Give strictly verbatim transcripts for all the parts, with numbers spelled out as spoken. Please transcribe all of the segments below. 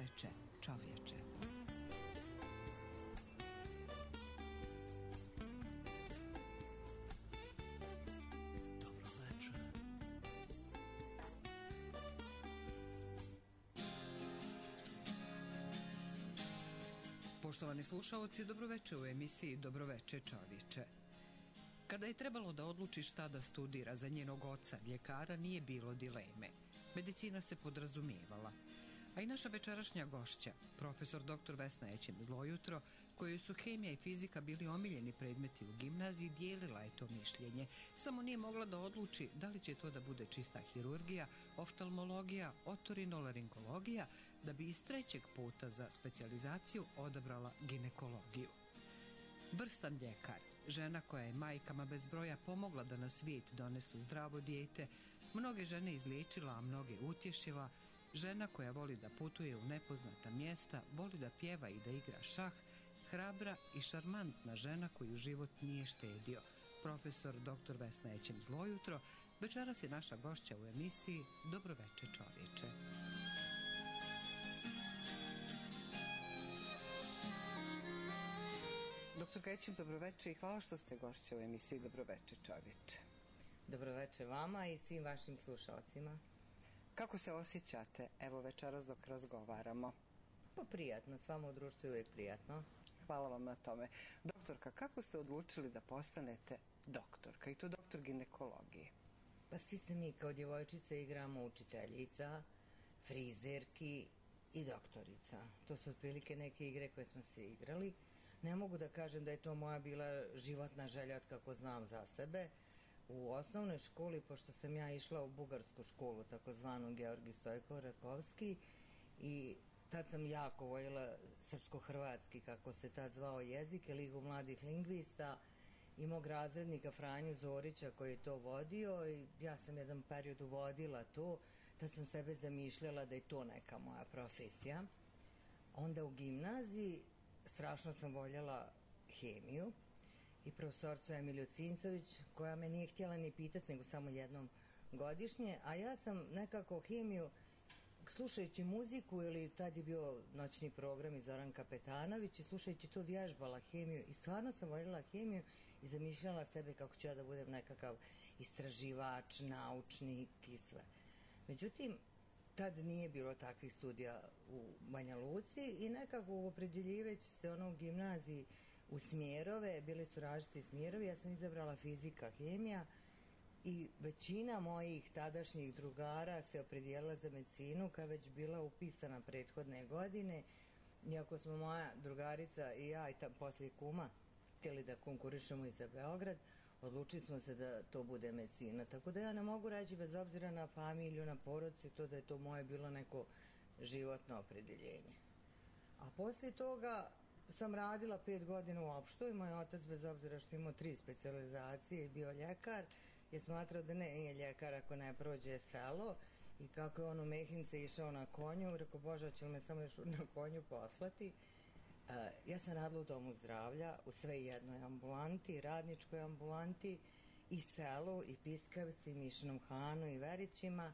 Dobroveče, čovječe. Poštovani slušaoci, dobroveče u emisiji Dobroveče, čovječe. Kada je trebalo da odluči šta da studira za njenog oca, ljekara, nije bilo dileme. Medicina se podrazumijevala. A i naša večerašnja gošća, profesor doktor Vesna Ećem Zlojutro, kojoj su hemija i fizika bili omiljeni predmeti u gimnaziji, dijelila je to mišljenje. Samo nije mogla da odluči da li će to da bude čista hirurgija, oftalmologija, otorinolaringologija, da bi iz trećeg puta za specijalizaciju odabrala ginekologiju. Vrstan ljekar, žena koja je majkama bez broja pomogla da na svijet donesu zdravo dijete, mnoge žene izliječila, a mnoge utješila, žena koja voli da putuje u nepoznata mjesta, voli da pjeva i da igra šah, hrabra i šarmantna žena koju život nije štedio. Profesor doktor Vesna Ećem Zlojutro večeras je naša gošća u emisiji Dobroveče, čovječe. Doktor Ećem, dobroveče i hvala što ste gošća u emisiji Dobroveče, čovječe. Dobroveče vama i svim vašim slušalcima. Kako se osjećate, evo večeras dok razgovaramo? Pa prijatno, s vama u društvu je uvijek prijatno. Hvala vam na tome. Doktorka, kako ste odlučili da postanete doktorka i to doktor ginekologije? Pa svi se mi kao djevojčice igramo učiteljica, frizerki i doktorica. To su otprilike neke igre koje smo se igrali. Ne mogu da kažem da je to moja bila životna želja od kako znam za sebe. U osnovnoj školi, pošto sam ja išla u bugarsku školu, takozvanu Georgi Stojko Rakovski, i tad sam jako voljela srpsko-hrvatski, kako se tad zvao jezik, Ligu mladih lingvista, i mog razrednika Franju Zorića koji je to vodio, i ja sam jedan period uvodila to, tad sam sebe zamišljala da je to neka moja profesija. Onda u gimnaziji strašno sam voljela hemiju i profesorcu Emiliju Cincović, koja me nije htjela ni pitati, nego samo jednom godišnje, a ja sam nekako hemiju, slušajući muziku, ili tad je bio noćni program i Zoran Kapetanović, i slušajući to vježbala hemiju, i stvarno sam voljela hemiju i zamišljala sebe kako ću ja da budem nekakav istraživač, naučnik i sve. Međutim, tad nije bilo takvih studija u Banja Luci i nekako opredjeljivajući se ono u gimnaziji u smjerove, bili su različiti smjerovi, ja sam izabrala fizika, hemija, i većina mojih tadašnjih drugara se opredijelila za medicinu kad već bila upisana prethodne godine, iako smo moja drugarica i ja i tam poslije kuma htjeli da konkurišemo i za Beograd, odlučili smo se da to bude medicina. Tako da ja ne mogu reći, bez obzira na familiju, na porodicu, to da je to moje bilo neko životno opredjeljenje. A poslije toga sam radila pet godina u opštoj. Moj otac, bez obzira što imao tri specijalizacije i bio ljekar, je smatrao da ne je ljekar ako ne prođe selo, i kako je on u Mehince išao na konju, rekao, Bože, će li me samo još na konju poslati. Ja sam radila u domu zdravlja, u sve jednoj ambulanti, radničkoj ambulanti, i selu, i Piskavci, i Mišnom Hanu, i Verićima,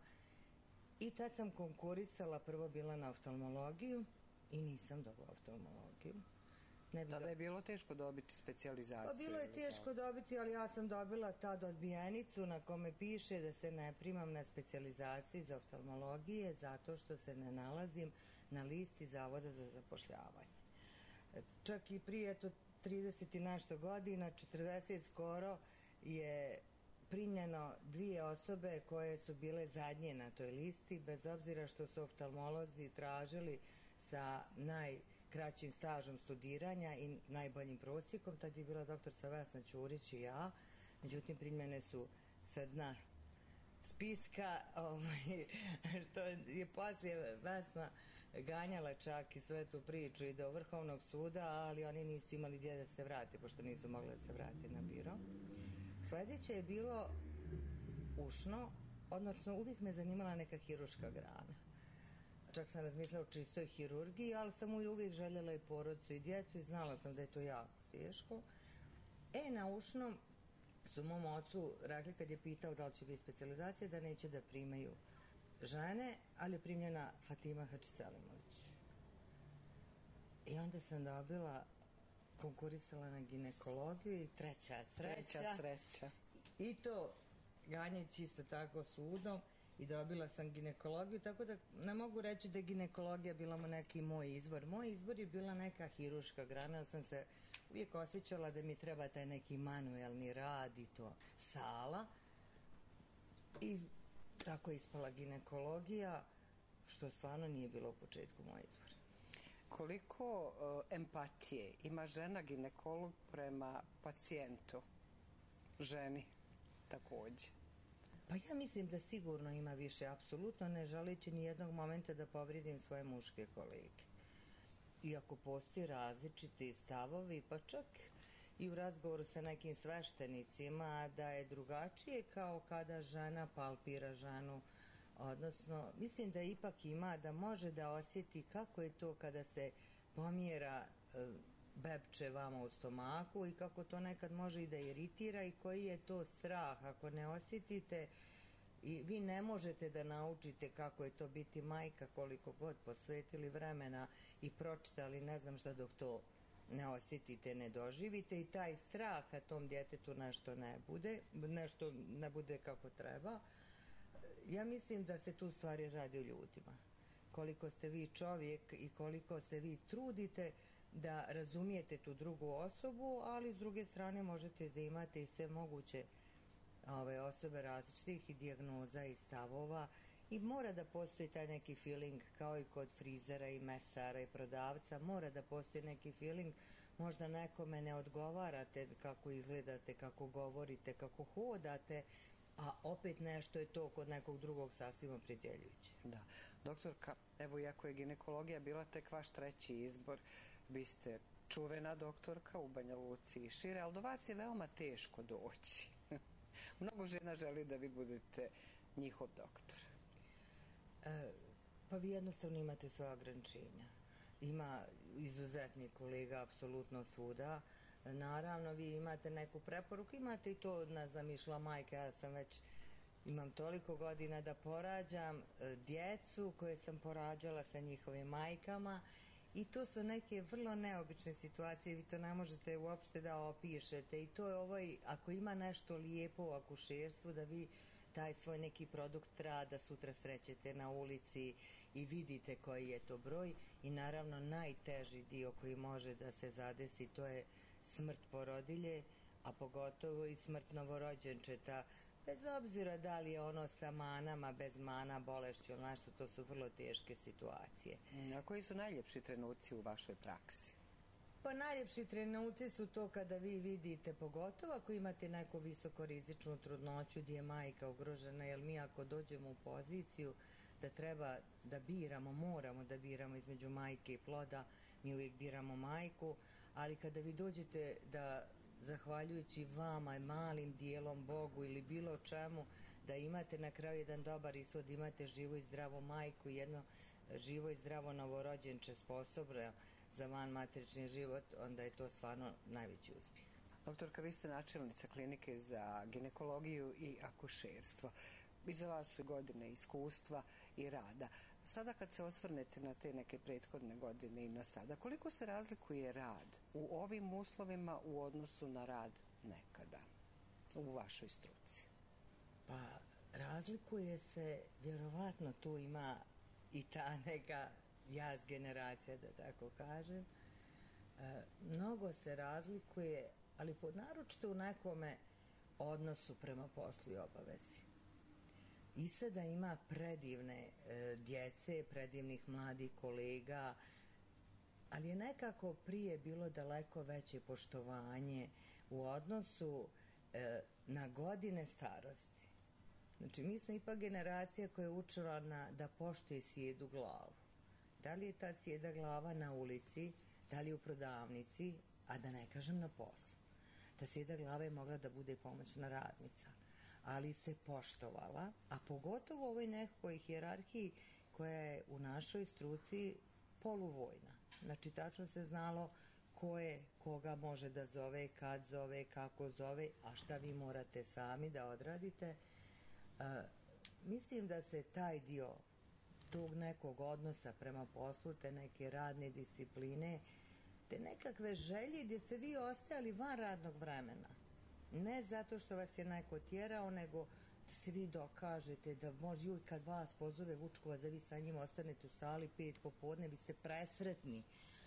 i tad sam konkurisala, prvo bila na oftalmologiju i nisam dobila oftalmologiju. Tada je bilo teško dobiti specijalizaciju? Pa bilo je teško dobiti, ali ja sam dobila tad odbijenicu na kome piše da se ne primam na specijalizaciju iz oftalmologije zato što se ne nalazim na listi Zavoda za zapošljavanje. Čak i prije to trideset i nešto godina, četrdeset skoro, je primljeno dvije osobe koje su bile zadnje na toj listi, bez obzira što su oftalmolozi tražili sa najkraćim stažom studiranja i najboljim prosjekom. Tad je bila doktorca Vesna Ćurić i ja, međutim primljene su sa dna spiska, što je poslije Vesna ganjala čak i sve tu priču i do Vrhovnog suda, ali oni nisu imali gdje da se vrati, pošto nisu mogli da se vrati na biro. Sljedeće je bilo ušno, odnosno uvijek me zanimala neka hiruška grana. Čak sam razmislila o čistoj hirurgiji, ali sam uvijek željela i porodicu i djecu i znala sam da je to jako teško. E, na ušnom su mom ocu rekli, kad je pitao da li će biti specijalizacija, da neće da primaju žene, ali je primljena Fatima Hačiselimović. I onda sam dobila, konkurisala na ginekologiju i treća sreća. Treća sreća. I to ganjajući isto tako sudom i dobila sam ginekologiju, tako da ne mogu reći da je ginekologija bila mu neki moj izbor. Moj izbor je bila neka hiruška grana, jer sam se uvijek osjećala da mi treba taj neki manuelni rad i to sala. I tako je ispala ginekologija, što stvarno nije bilo u početku moj izbor. Koliko uh, empatije ima žena ginekolog prema pacijentu, ženi takođe? Pa ja mislim da sigurno ima više, apsolutno ne želeći ni jednog momenta da povrijedim svoje muške kolege. Iako postoji različiti stavovi, pa čak i u razgovoru sa nekim sveštenicima, da je drugačije kao kada žena palpira ženu, odnosno mislim da ipak ima, da može da osjeti kako je to kada se pomjera e, bebče vama u stomaku i kako to nekad može i da iritira i koji je to strah ako ne osjetite i vi ne možete da naučite kako je to biti majka koliko god posvetili vremena i pročitali ne znam šta dok to ne osjetite, ne doživite i taj strah kad tom djetetu nešto ne bude, nešto ne bude kako treba. Ja mislim da se tu stvari radi o ljudima. Koliko ste vi čovjek i koliko se vi trudite da razumijete tu drugu osobu, ali s druge strane možete da imate i sve moguće ove osobe različitih i dijagnoza i stavova i mora da postoji taj neki feeling kao i kod frizera i mesara i prodavca, mora da postoji neki feeling, možda nekome ne odgovarate kako izgledate, kako govorite, kako hodate, a opet nešto je to kod nekog drugog sasvim opredjeljujuće. Da. Doktorka, evo iako je ginekologija bila tek vaš treći izbor, vi ste čuvena doktorka u Banja Luci i šire, ali do vas je veoma teško doći. Mnogo žena želi da vi budete njihov doktor. E, pa vi jednostavno imate svoje ograničenja. Ima izuzetnih kolega apsolutno svuda. Naravno, vi imate neku preporuku, imate i to, ne znam, išla majka, ja sam već, imam toliko godina da porađam djecu koje sam porađala sa njihovim majkama i to su neke vrlo neobične situacije, vi to ne možete uopšte da opišete i to je ovaj, ako ima nešto lijepo u akušerstvu, da vi taj svoj neki produkt rada sutra srećete na ulici i vidite koji je to broj i naravno najteži dio koji može da se zadesi to je smrt porodilje, a pogotovo i smrt novorođenčeta, bez obzira da li je ono sa manama, bez mana, bolešću ili nešto, to su vrlo teške situacije. A koji su najljepši trenuci u vašoj praksi? Pa najljepši trenuci su to kada vi vidite, pogotovo ako imate neku visokorizičnu trudnoću gdje je majka ugrožena, jer mi ako dođemo u poziciju da treba da biramo, moramo da biramo između majke i ploda, mi uvijek biramo majku, ali kada vi dođete da, zahvaljujući vama, malim dijelom Bogu ili bilo čemu, da imate na kraju jedan dobar ishod, imate živu i zdravu majku, jedno živo i zdravo novorođenče sposobno za vanmaterični život, onda je to stvarno najveći uspjeh. Doktorka, vi ste načelnica klinike za ginekologiju i akušerstvo. Iza vas su godine iskustva i rada. Sada kad se osvrnete na te neke prethodne godine i na sada, koliko se razlikuje rad u ovim uslovima u odnosu na rad nekada u vašoj struci? Pa razlikuje se, vjerovatno tu ima i ta neka jaz generacija, da tako kažem. E, mnogo se razlikuje, ali pod naročito u nekome odnosu prema poslu i obavezi. I sada ima predivne e, djece, predivnih mladih kolega, ali je nekako prije bilo daleko veće poštovanje u odnosu e, na godine starosti. Znači, mi smo ipak generacija koja je učila na, da poštuje sjedu glavu. Da li je ta sjeda glava na ulici, da li je u prodavnici, a da ne kažem na poslu. Ta sjeda glava je mogla da bude pomoćna radnica, ali se poštovala, a pogotovo u ovoj nekoj hijerarhiji koja je u našoj struci poluvojna. Znači, tačno se znalo ko je, koga može da zove, kad zove, kako zove, a šta vi morate sami da odradite. Uh, mislim da se taj dio tog nekog odnosa prema poslu, te neke radne discipline, te nekakve želje gdje ste vi ostajali van radnog vremena. Ne zato što vas je neko tjerao, nego da se vi dokažete, da možda juj kad vas pozove Vučkovac, da vi sa njim ostanete u sali pet popodne, vi ste presretni.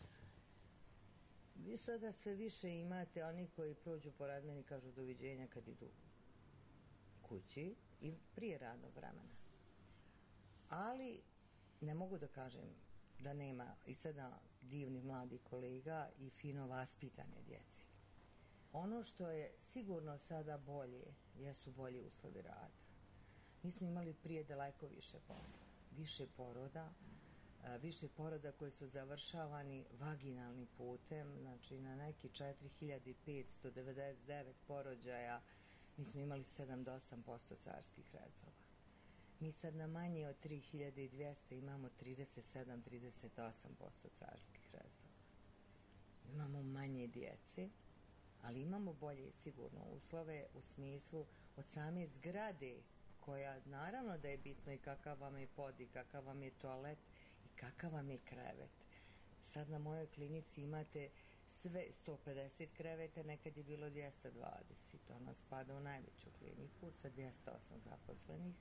Vi sada sve više imate oni koji prođu pored meni i kažu doviđenja kad idu kući i prije radnog vremena. Ali ne mogu da kažem da nema i sada divnih mladih kolega i fino vaspitane djeci. Ono što je sigurno sada bolje jesu bolji uslovi rada. Mi smo imali prije daleko više posla, više poroda, više poroda koji su završavani vaginalnim putem, znači na neki četiri hiljade petsto devedeset devet porođaja mi smo imali sedam do osam posto carskih rezova. Mi sad na manje od tri hiljade dvjesto imamo trideset sedam do trideset osam posto carskih rezova. Imamo manje djece, ali imamo bolje i sigurno uslove u smislu od same zgrade, koja naravno da je bitno i kakav vam je pod i kakav vam je toalet i kakav vam je krevet. Sad na mojoj klinici imate sve sto pedeset kreveta, nekad je bilo dvjesto dvadeset, ona spada u najveću kliniku sa dvjesto osam zaposlenih,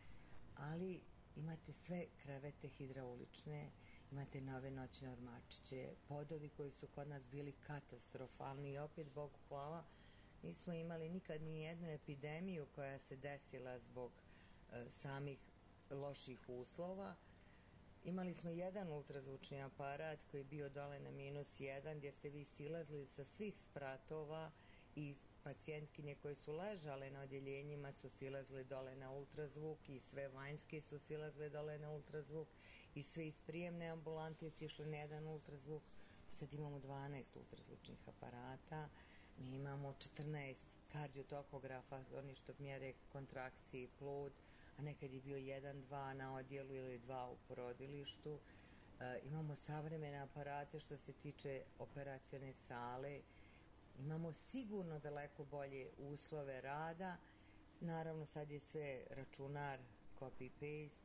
ali imate sve krevete hidraulične, imate nove noćne ormačiće, podovi koji su kod nas bili katastrofalni i opet, Bogu hvala, nismo imali nikad ni jednu epidemiju koja se desila zbog e, samih loših uslova. Imali smo jedan ultrazvučni aparat koji je bio dole na minus jedan, gdje ste vi silazili sa svih spratova i pacijentkinje koje su ležale na odjeljenjima su silazile dole na ultrazvuk i sve vanjske su silazile dole na ultrazvuk i sve iz prijemne ambulante su išli na jedan ultrazvuk. Sad imamo dvanaest ultrazvučnih aparata, mi imamo četrnaest kardiotokografa, oni što mjere kontrakcije i plod, a nekad je bio jedan, dva na odjelu ili dva u porodilištu. E, imamo savremene aparate što se tiče operacione sale, imamo sigurno daleko bolje uslove rada, naravno sad je sve računar, copy-paste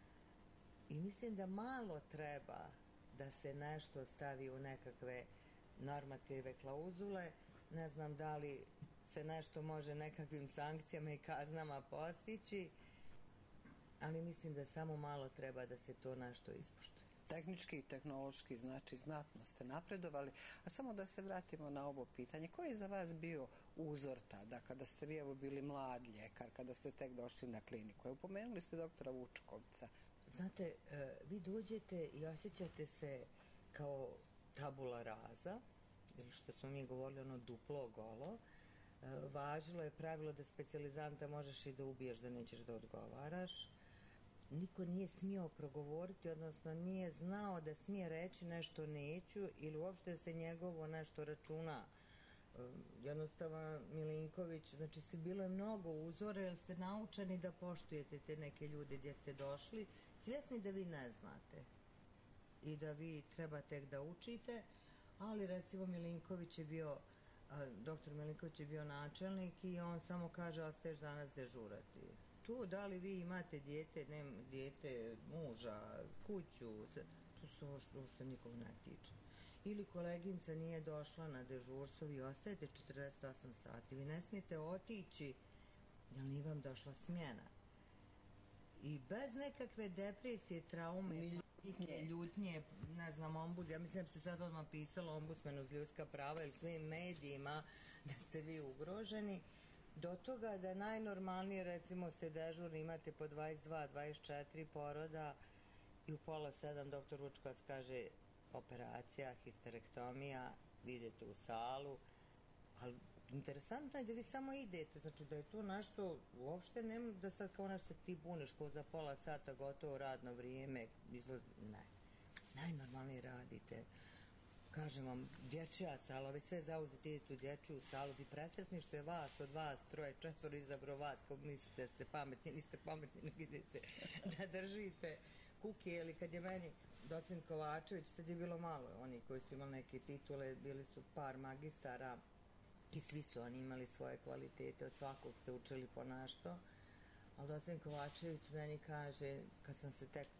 i mislim da malo treba da se nešto stavi u nekakve normative klauzule, ne znam da li se nešto može nekakvim sankcijama i kaznama postići, ali mislim da samo malo treba da se to nešto ispoštuje. Tehnički i tehnološki, znači znatno ste napredovali, a samo da se vratimo na ovo pitanje. Koji je za vas bio uzor tada, kada ste vi evo bili mlad ljekar, kada ste tek došli na kliniku? Evo, pomenuli ste doktora Vučkovca. Znate, vi dođete i osjećate se kao tabula rasa, ili što smo mi govorili, ono duplo golo. Važilo je pravilo da specijalizanta možeš i da ubiješ, da nećeš da odgovaraš. Niko nije smio progovoriti, odnosno nije znao da smije reći nešto neću ili uopšte da se njegovo nešto računa. Jednostavno Milinković, znači se bilo je mnogo uzora jer ste naučeni da poštujete te neke ljude gdje ste došli, svjesni da vi ne znate i da vi treba tek da učite, ali recimo Milinković je bio, doktor Milinković je bio načelnik i on samo kaže ostaješ danas dežurati. Tu da li vi imate dijete, ne dijete, muža, kuću, to su ovo što, što nikog ne tiče. Ili koleginca nije došla na dežurstvo, vi ostajete četrdeset osam sati, vi ne smijete otići jer nije vam došla smjena. I bez nekakve depresije, traume, ljutnje, ljutnje, ne znam, ombud, ja mislim da bi se sad odmah pisalo ombudsmanu uz ljudska prava ili svim medijima da ste vi ugroženi, do toga da najnormalnije, recimo, ste dežurni, imate po dvadeset dva dvadeset četiri poroda i u pola sedam doktor Vučkovac kaže operacija, histerektomija, vi idete u salu, ali interesantno je da vi samo idete, znači da je to nešto, uopšte nema da sad kao nešto se ti buniš, kao za pola sata gotovo radno vrijeme, izlaz... ne, najnormalnije radite. Kažem vam, dječja sala, vi sve zauzeti idete u dječju salu, vi presretni što je vas, od vas, troje, četvoro izabro vas, ko mislite da ste pametni, niste pametni, nego idete da držite kuke, ili kad je meni docent Kovačević, tad je bilo malo, oni koji su imali neke titule, bili su par magistara i svi su oni imali svoje kvalitete, od svakog ste učili po našto, ali docent Kovačević meni kaže, kad sam se tek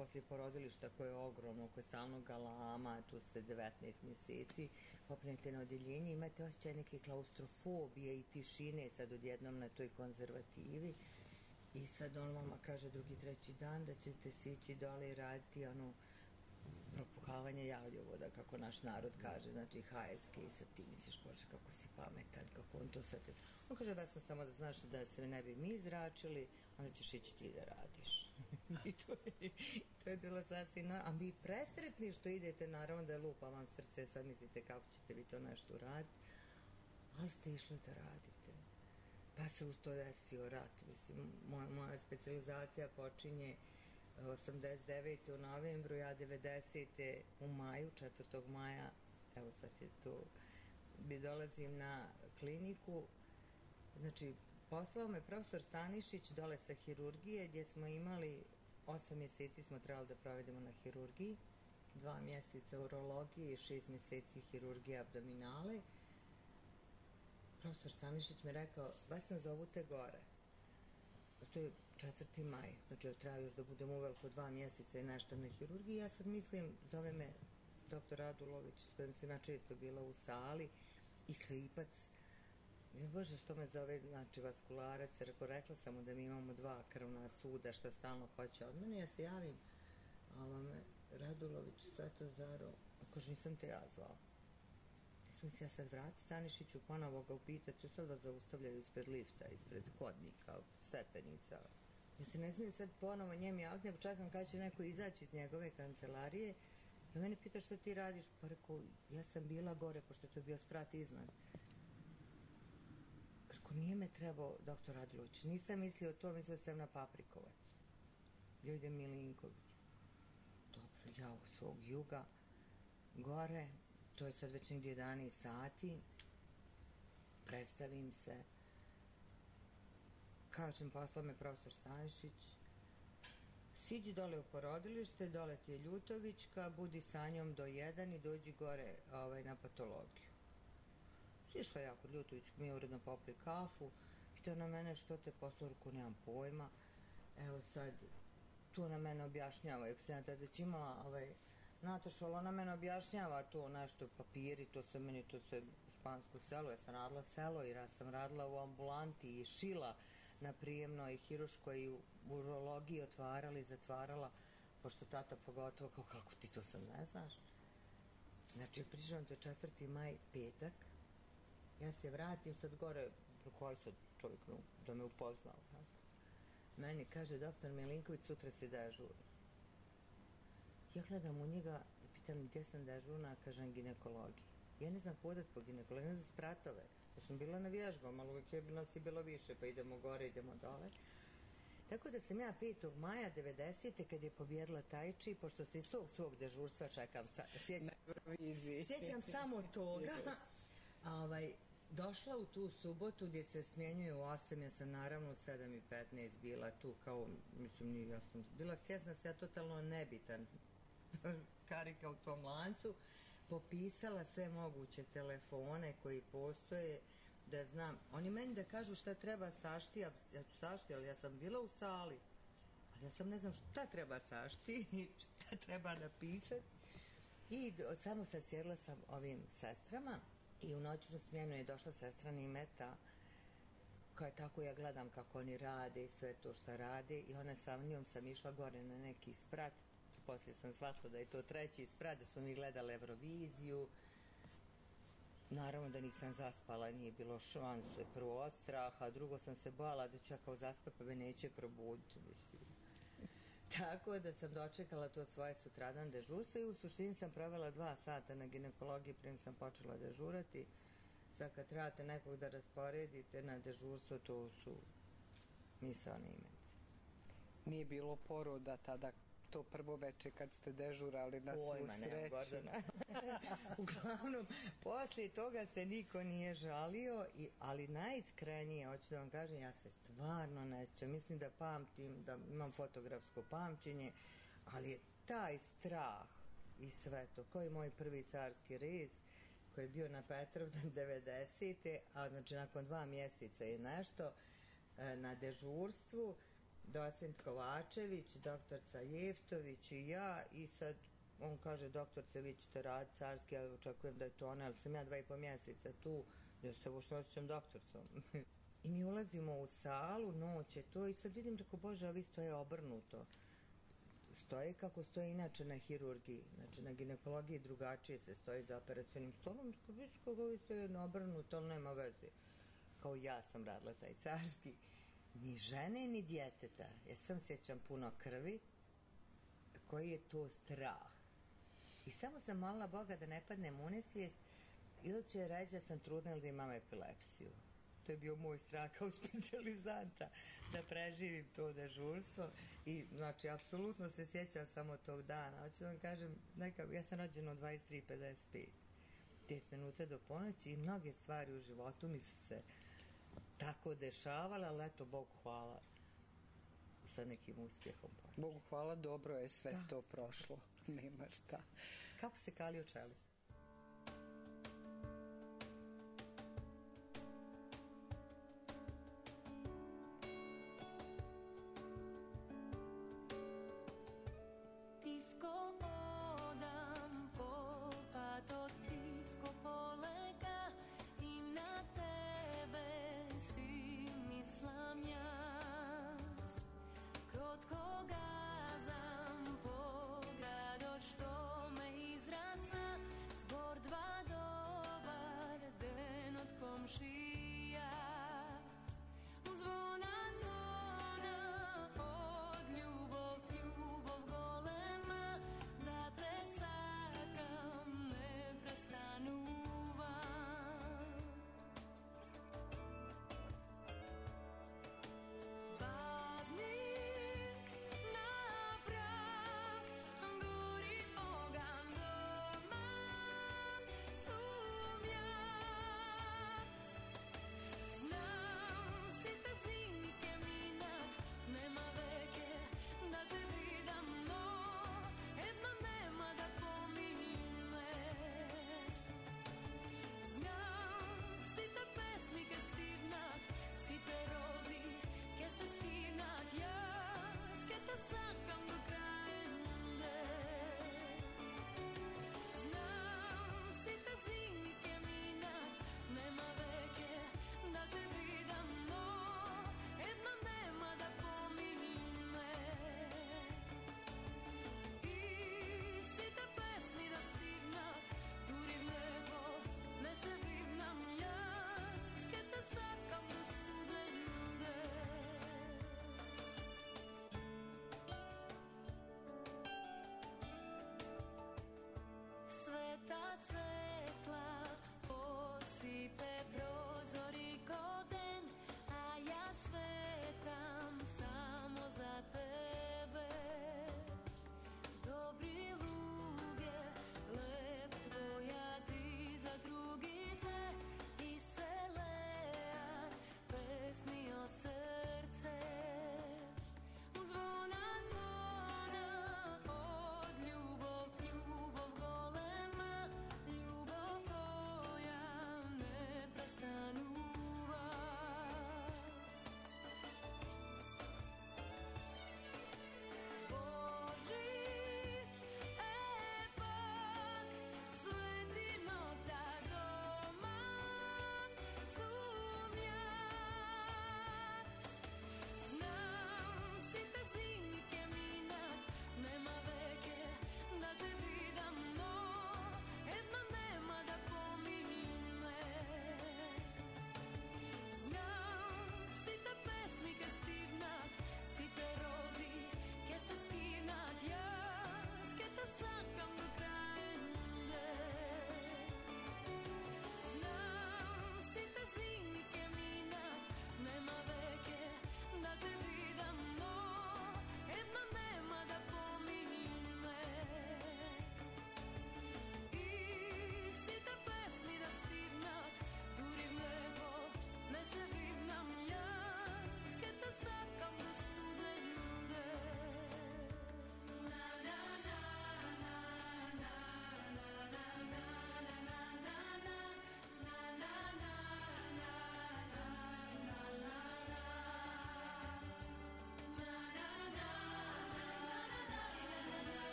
poslije porodilišta koje je ogromno, koje je stalno galama, tu ste devetnaest mjeseci, popnete na odjeljenje, imate osjećaj neke klaustrofobije i tišine sad odjednom na toj konzervativi. I sad on vama kaže drugi, treći dan da ćete sići dole i raditi ono propuhavanje jajovoda, kako naš narod kaže, znači H S K, i sad ti misliš, bože, kako si pametan, kako on to sad... On kaže, Vesna, samo da znaš da se ne bi mi izračili, onda ćeš ići ti da radiš. I to je, to je bilo sasvim... No, a mi presretni što idete, naravno da je lupa vam srce, sad mislite kako ćete vi to nešto uraditi, ali ste išli da radite. Pa se uz to desio rat, mislim, moja, moja specializacija počinje osamdeset devete u novembru, ja devedesete u maju, četvrtog maja, evo sad će to, bi dolazim na kliniku, znači poslao me profesor Stanišić dole sa hirurgije, gdje smo imali, osam mjeseci smo trebali da provedemo na hirurgiji, dva mjeseca urologije i šest mjeseci hirurgije abdominale. Profesor Stanišić mi rekao, vas nas zovu te gore. To je četvrti maj, znači treba još da budem uveliko dva mjeseca i nešto na hirurgiji. Ja sad mislim, zove me doktor Radulović, s kojim sam ja često bila u sali, i slipac. Ja, bože, što me zove, znači vaskularac, rekao, rekla sam mu da mi imamo dva krvna suda, što stalno hoće od mene. Ja se javim, a ovome, Radulović, Svetozaro, ako nisam te ja zvao. Mislim se ja sad vrati Stanišiću, ponovo ga upitati, sad vas zaustavljaju ispred lifta, ispred hodnika, stepenica. Ja se ne smijem sad ponovo njem javiti, nego čekam kada će neko izaći iz njegove kancelarije. I on mene pita što ti radiš, pa rekao, ja sam bila gore, pošto to je bio sprat iznad. Rekao, nije me trebao doktor Radilović, nisam mislio to, mislio sam na Paprikovac. Ja idem Milinković. Dobro, ja u svog juga, gore, to je sad već negdje jedanaest sati, predstavim se, kažem, poslao me profesor Stanišić, siđi dole u porodilište, dole ti je Ljutovićka, budi sa njom do jedan i dođi gore ovaj, na patologiju. Sišla ja kod Ljutovićka, mi je uredno popili kafu, pitao na mene što te poslao, nemam pojma, evo sad, tu na mene objašnjava, ako sam ja tada već imala ovaj, Nataša, ali ona mene objašnjava to nešto, papiri, to se meni, to se špansko selo, ja sam radila selo, jer ja sam radila u ambulanti i šila na prijemnoj hiruškoj i u urologiji, otvarala i zatvarala, pošto tata pogotovo, kao kako ti to sam ne znaš. Znači, prišao to četvrti maj, petak, ja se vratim sad gore, koji sad čovjek da me upoznao, tako. Meni kaže, doktor Milinković, sutra se dežurno. Ja gledam u njega i pitam gdje sam dežurna, kažem ginekologiji. Ja ne znam hodat po ginekologiji, ne znam spratove. Ja sam bila na vježbama, ali uvijek je nas i bilo više, pa idemo gore, idemo dole. Tako da sam ja petog maja devedesete kad je pobjedila Tajči, pošto se iz tog svog dežurstva čekam, sa, sjećam, sjećam samo toga, ovaj, došla u tu subotu gdje se smjenjuje u osam, ja sam naravno u sedam i petnaest bila tu kao, mislim, ja sam bila svjesna se ja totalno nebitan karika u tom lancu, popisala sve moguće telefone koji postoje, da znam, oni meni da kažu šta treba sašti, ja ću sašti, ali ja sam bila u sali, ali ja sam ne znam šta treba sašti, šta treba napisati, i samo sam sjedla sa ovim sestrama i u noćnu smjenu je došla sestra Nimeta, koja je tako, ja gledam kako oni rade i sve to šta rade, i ona sa njom sam išla gore na neki sprat, poslije sam shvatila da je to treći sprat, da smo mi gledali Euroviziju. Naravno da nisam zaspala, nije bilo šanse, prvo od straha, drugo sam se bojala da ću ja kao zaspa pa me neće probuditi. Tako da sam dočekala to svoje sutradan dežurstvo i u suštini sam provela dva sata na ginekologiji prije sam počela dežurati. Sad kad trebate nekog da rasporedite na dežurstvo, to su misaone imence. Nije bilo poroda tada, to prvo veče kad ste dežurali na svu Pojma, sreću. Gordana. Uglavnom, poslije toga se niko nije žalio, i, ali najiskrenije, hoću da vam kažem, ja se stvarno ne sjećam. Mislim da pamtim, da imam fotografsko pamćenje, ali je taj strah i sve to, kao i moj prvi carski rez, koji je bio na Petrovdan devedesete, a znači nakon dva mjeseca je nešto na dežurstvu, docent Kovačević, doktorca Jeftović i ja i sad on kaže, doktorce, vi ćete raditi carski, ja očekujem da je to ona, ali sam ja dva i po mjeseca tu, ja se uopšte osjećam doktorcom. I mi ulazimo u salu, noć je to i sad vidim, reko, Bože, ovi stoje obrnuto. Stoje kako stoje inače na hirurgiji, znači na ginekologiji drugačije se stoji za operacionim stolom, reko, viš kako ovi stoje obrnuto, ali nema veze. Kao ja sam radila taj carski. Ni žene, ni djeteta. Ja sam sjećam puno krvi, koji je to strah. I samo sam molila Boga da ne padnem u nesvijest ili će reći da sam trudna ili da imam epilepsiju. To je bio moj strah kao specijalizanta, da preživim to dežurstvo. I, znači, apsolutno se sjećam samo tog dana. Hoću da vam kažem, nekako, ja sam rođena u dvadeset tri pedeset pet. Pet minuta do ponoći i mnoge stvari u životu mi su se tako dešavala, ali eto, Bogu hvala, sa nekim uspjehom poslije. Bogu hvala, dobro je sve da. To prošlo. Nema šta. Kako se kali u čelu?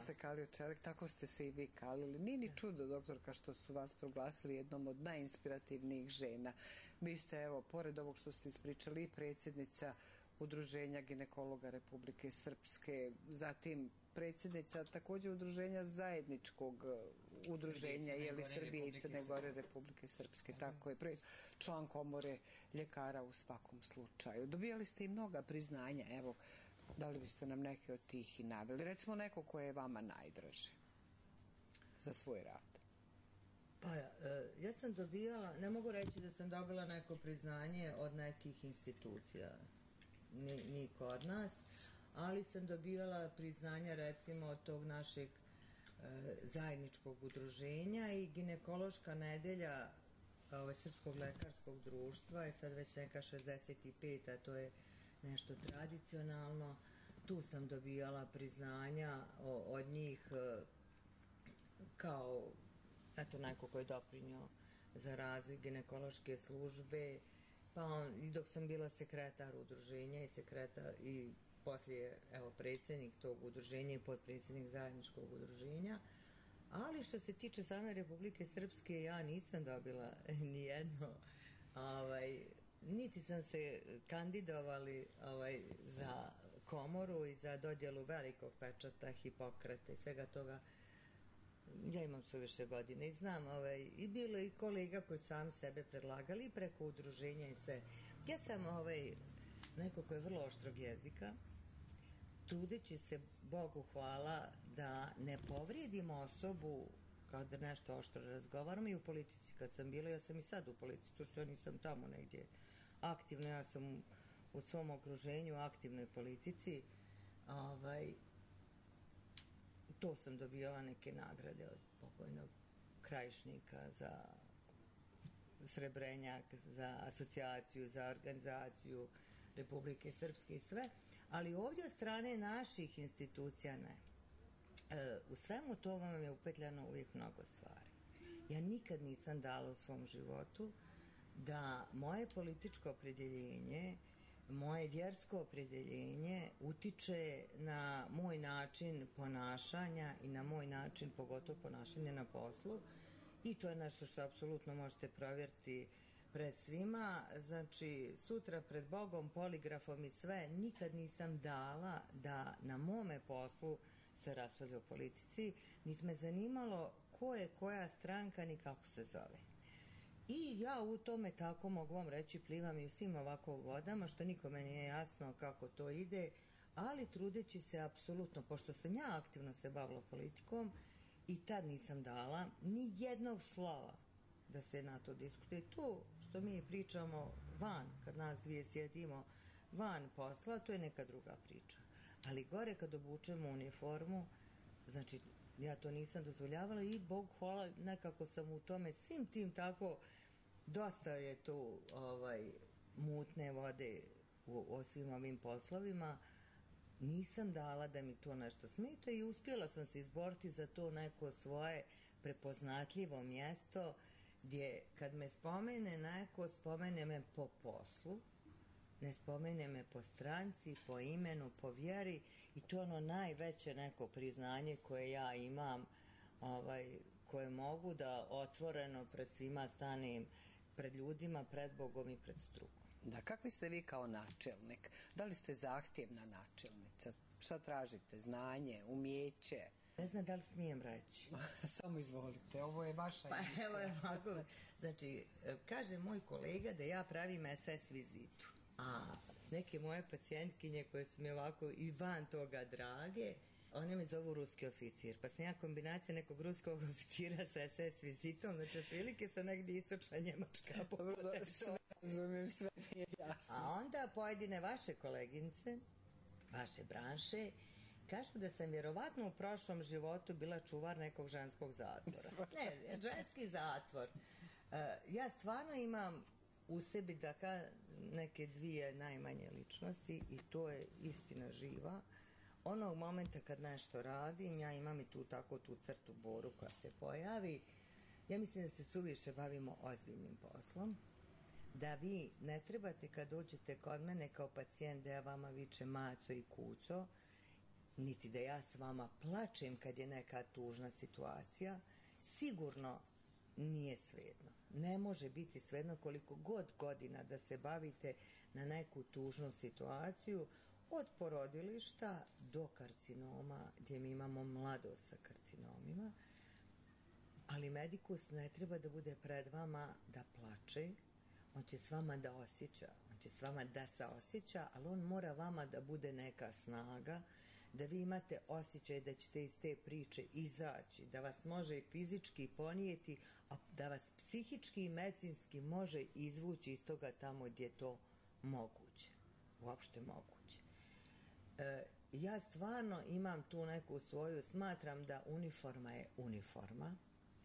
se kalio čelik, tako ste se i vi kalili. Nije ni čudo, doktorka, što su vas proglasili jednom od najinspirativnijih žena. Vi ste, evo, pored ovog što ste ispričali, i predsjednica Udruženja ginekologa Republike Srpske, zatim predsjednica također Udruženja zajedničkog udruženja jeli Srbije i Crne Gore Republike Srpske, tako je, član komore ljekara u svakom slučaju. Dobijali ste i mnoga priznanja, evo, da li biste nam neke od tih i naveli? Recimo neko koje je vama najdraže za svoj rad. Pa ja, ja sam dobijala, ne mogu reći da sam dobila neko priznanje od nekih institucija, ni, ni kod nas, ali sam dobijala priznanja recimo od tog našeg e, zajedničkog udruženja i ginekološka nedelja ove, Srpskog lekarskog društva je sad već neka šezdeset pet, a to je nešto tradicionalno. Tu sam dobijala priznanja o, od njih e, kao eto neko ko je doprinio za razvoj ginekološke službe, pa on, i dok sam bila sekretar udruženja i sekretar i poslije, evo, predsjednik tog udruženja i potpredsjednik zajedničkog udruženja. Ali što se tiče same Republike Srpske, ja nisam dobila nijedno, ovaj, niti sam se kandidovali ovaj, za komoru i za dodjelu velikog pečata, Hipokrata i svega toga. Ja imam suviše godine i znam, ovaj, i bilo i kolega koji sam sebe predlagali preko udruženja i sve. Ja sam ovaj, neko ko je vrlo oštrog jezika, trudeći se, Bogu hvala, da ne povrijedimo osobu kada nešto oštro razgovaramo, i u politici kad sam bila, ja sam i sad u politici, to što ja nisam tamo negdje aktivno, ja sam u, u svom okruženju u aktivnoj politici, ovaj, to sam dobijala neke nagrade od pokojnog Krajišnika za Srebrenjak, za asocijaciju, za organizaciju Republike Srpske i sve, ali ovdje od strane naših institucija ne. E, u svemu to vam je upetljano uvijek mnogo stvari. Ja nikad nisam dala u svom životu da moje političko opredjeljenje, moje vjersko opredjeljenje utiče na moj način ponašanja i na moj način, pogotovo ponašanja na poslu, i to je nešto što apsolutno možete provjeriti pred svima. Znači, sutra pred Bogom, poligrafom i sve, nikad nisam dala da na mome poslu se raspravlja o politici, niti me zanimalo ko je koja stranka ni kako se zove. I ja u tome, tako mogu vam reći, plivam i u svim ovako vodama, što nikome nije jasno kako to ide, ali trudeći se apsolutno, pošto sam ja aktivno se bavila politikom, i tad nisam dala ni jednog slova da se na to diskutuje. To što mi pričamo van, kad nas dvije sjedimo van posla, to je neka druga priča. Ali gore kad obučemo uniformu, znači ja to nisam dozvoljavala i Bog hvala, nekako sam u tome svim tim tako, dosta je tu ovaj, mutne vode u, u svim ovim poslovima, nisam dala da mi to nešto smeta i uspjela sam se izboriti za to neko svoje prepoznatljivo mjesto gdje kad me spomene neko, spomene me po poslu, ne spomene me po stranci, po imenu, po vjeri, i to je ono najveće neko priznanje koje ja imam, ovaj, koje mogu da otvoreno pred svima stanem, pred ljudima, pred Bogom i pred strukom. Da, kakvi ste vi kao načelnik? Da li ste zahtjevna načelnica? Šta tražite? Znanje, umjeće? Ne znam da li smijem reći. Samo izvolite, ovo je vaša pa, emisija. Evo je ovako, znači, kaže moj kolega da ja pravim es es vizitu. A neke moje pacijentkinje koje su mi ovako i van toga drage, one me zovu ruski oficir, pa sam ja kombinacija nekog ruskog oficira sa es es vizitom, znači otprilike sam negdje istočna Njemačka. Dobro, sve razumijem, sve mi je jasno. A onda pojedine vaše koleginice, vaše branše, kažu da sam vjerovatno u prošlom životu bila čuvar nekog ženskog zatvora. Ne, ženski zatvor. Uh, ja stvarno imam u sebi da ka neke dvije najmanje ličnosti i to je istina živa. Onog momenta kad nešto radim, ja imam i tu tako tu crtu boru koja se pojavi. Ja mislim da se suviše bavimo ozbiljnim poslom. Da vi ne trebate kad dođete kod mene kao pacijent da ja vama viče maco i kuco. niti da ja s vama plačem kad je neka tužna situacija, sigurno nije svejedno. Ne može biti svejedno koliko god godina da se bavite na neku tužnu situaciju, od porodilišta do karcinoma, gdje mi imamo mladost sa karcinomima, ali medikus ne treba da bude pred vama da plače, on će s vama da osjeća, on će s vama da se osjeća, ali on mora vama da bude neka snaga, da vi imate osjećaj da ćete iz te priče izaći, da vas može fizički ponijeti, a da vas psihički i medicinski može izvući iz toga tamo gdje je to moguće, uopšte moguće. E, ja stvarno imam tu neku svoju, smatram da uniforma je uniforma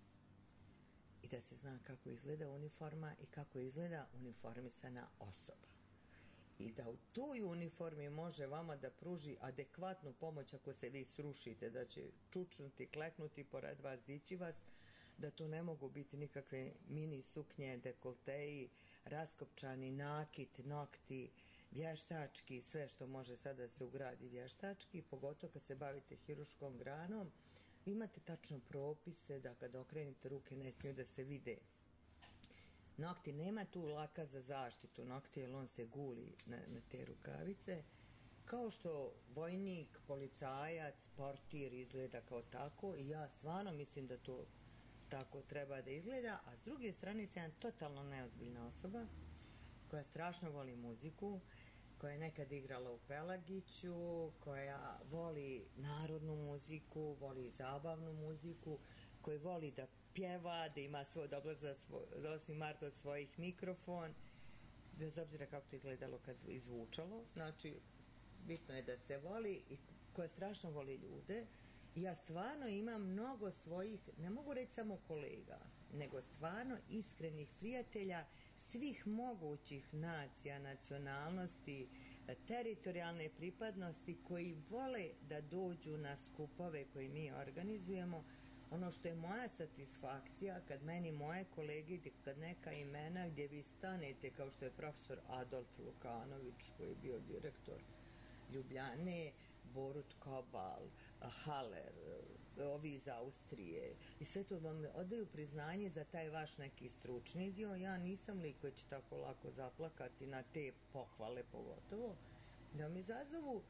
i da se zna kako izgleda uniforma i kako izgleda uniformisana osoba. I da u toj uniformi može vama da pruži adekvatnu pomoć ako se vi srušite, da će čučnuti, kleknuti pored vas, dići vas, da to ne mogu biti nikakve mini suknje, dekolteji, raskopčani, nakit, nokti, vještački, sve što može sada da se ugradi vještački, pogotovo kad se bavite hiruškom granom, vi imate tačno propise da kad okrenete ruke ne smiju da se vide. Nokti, nema tu laka za zaštitu nokti, jer on se guli na, na te rukavice. Kao što vojnik, policajac, portir izgleda kao tako, i ja stvarno mislim da to tako treba da izgleda, a s druge strane sam jedna totalno neozbiljna osoba koja strašno voli muziku, koja je nekad igrala u Pelagiću, koja voli narodnu muziku, voli zabavnu muziku, koja voli da pjeva, da ima svoj dobro za, svoj, za osmi mart od svojih mikrofon, bez obzira kako to izgledalo kad izvučalo. Znači, bitno je da se voli i koja strašno voli ljude. I ja stvarno imam mnogo svojih, ne mogu reći samo kolega, nego stvarno iskrenih prijatelja svih mogućih nacija, nacionalnosti, teritorijalne pripadnosti, koji vole da dođu na skupove koje mi organizujemo. Ono što je moja satisfakcija, kad meni moje kolege, kad neka imena gdje vi stanete, kao što je profesor Adolf Lukanović, koji je bio direktor Ljubljane, Borut Kobal, Haller, ovi iz Austrije, i sve to vam odaju priznanje za taj vaš neki stručni dio. Ja nisam lik koji će tako lako zaplakati na te pohvale, pogotovo da mi izazovu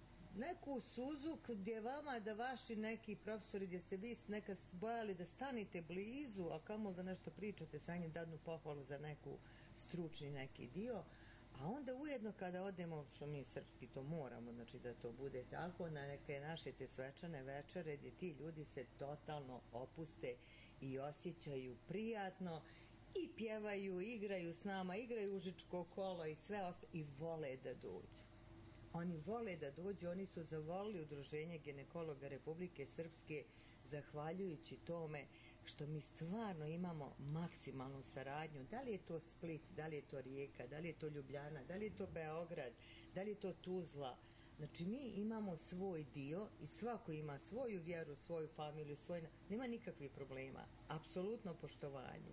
neku suzu gdje vama da vaši neki profesori, gdje ste vi nekad bojali da stanete blizu, a kamo da nešto pričate sa njim, dadnu pohvalu za neku stručni neki dio. A onda ujedno kada odemo, što mi srpski to moramo, znači da to bude tako, na neke naše te svečane večere gdje ti ljudi se totalno opuste i osjećaju prijatno i pjevaju, igraju s nama, igraju užičko kolo i sve ostalo, i vole da dođu. Oni vole da dođu, oni su zavolili Udruženje ginekologa Republike Srpske zahvaljujući tome što mi stvarno imamo maksimalnu saradnju. Da li je to Split, da li je to Rijeka, da li je to Ljubljana, da li je to Beograd, da li je to Tuzla. Znači mi imamo svoj dio i svako ima svoju vjeru, svoju familiju, svoj... nema nikakvih problema. Apsolutno poštovanje.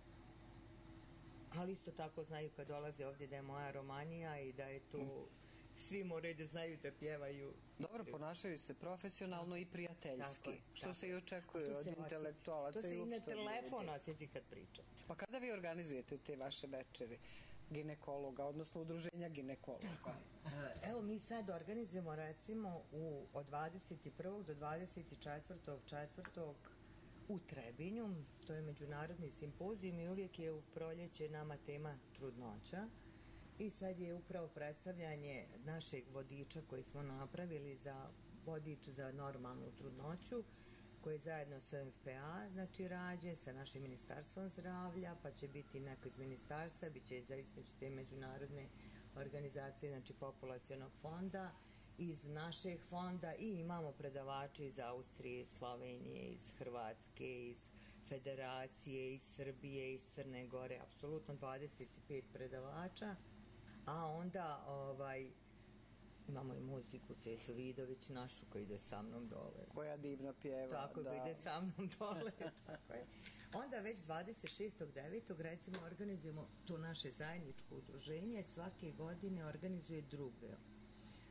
Ali isto tako znaju kad dolaze ovdje da je moja Romanija i da je to... Svi moraju da znaju da pjevaju. Dobro, ponašaju se profesionalno i prijateljski. Tako je, što tako se i očekuje od intelektualaca. To se i na telefonu osjeti kad pričam. Pa kada vi organizujete te vaše večeri ginekologa, odnosno udruženja ginekologa? Evo, mi sad organizujemo recimo u, od dvadeset prvog do dvadeset četvrtog četvrtog u Trebinju. To je međunarodni simpozijum i uvijek je u proljeće nama tema trudnoća. I sad je upravo predstavljanje našeg vodiča koji smo napravili za vodič za normalnu trudnoću, koji zajedno sa F P A znači rađe sa našim ministarstvom zdravlja, pa će biti neko iz ministarstva, bit će za između te međunarodne organizacije, znači populacionog fonda, iz našeg fonda, i imamo predavače iz Austrije, iz Slovenije, iz Hrvatske, iz Federacije, iz Srbije, iz Crne Gore, apsolutno dvadeset pet predavača. A onda ovaj, imamo i muziku Cecu Vidović našu koja ide sa mnom dole. Koja divno pjeva. Tako, da. ide sa mnom dole. Tako je. Onda već dvadeset šestog devetog recimo organizujemo to naše zajedničko udruženje. Svake godine organizuje druge.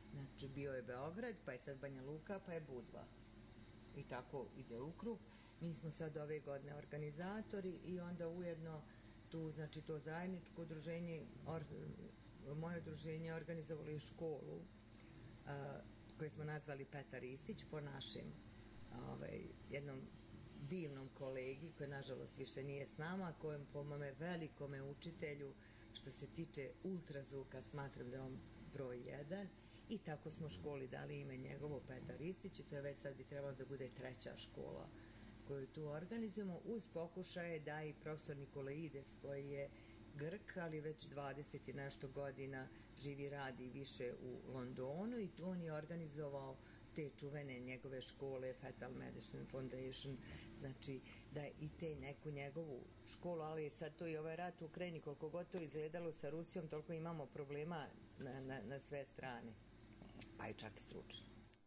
Znači, bio je Beograd, pa je sad Banja Luka, pa je Budva. I tako ide u krug. Mi smo sad ove godine organizatori i onda ujedno tu, znači, to zajedničko udruženje, or, moje udruženje organizovalo je školu a, koju smo nazvali Petar Ristić po našem ovaj, jednom divnom kolegi koji nažalost više nije s nama, kojem po mome velikome učitelju što se tiče ultrazvuka smatram da je on broj jedan i tako smo školi dali ime njegovo Petar Ristić i to je već sad bi trebalo da bude treća škola koju tu organizujemo uz pokušaje da i profesor Nikolaides koji je Grk, ali već dvadeset i nešto godina živi, radi više u Londonu i tu on je organizovao te čuvene njegove škole Fetal Medicine Foundation, znači da i te neku njegovu školu, ali sad to i ovaj rat u Ukrajini, koliko god to izgledalo sa Rusijom, toliko imamo problema na, na, na sve strane, pa i čak stručno.